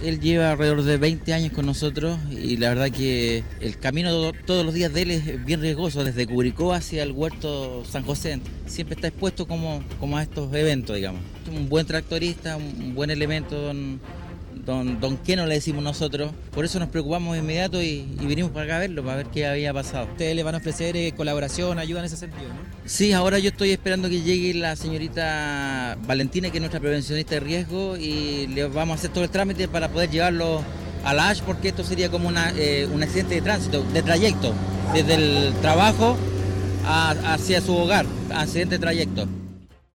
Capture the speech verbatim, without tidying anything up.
Él lleva alrededor de veinte años con nosotros y la verdad que el camino todo- todos los días de él es bien riesgoso, desde Curicó hacia el Huerto San José. Siempre está expuesto como, como a estos eventos, digamos. Un buen tractorista, un buen elemento, don, don, don Keno le decimos nosotros. Por eso nos preocupamos de inmediato y, y vinimos para acá a verlo, para ver qué había pasado. Ustedes le van a ofrecer eh, colaboración, ayuda en ese sentido, ¿no? Sí, ahora yo estoy esperando que llegue la señorita Valentina, que es nuestra prevencionista de riesgo, y le vamos a hacer todo el trámite para poder llevarlo a la H, porque esto sería como una, eh, un accidente de tránsito, de trayecto, desde el trabajo a- hacia su hogar, accidente de trayecto.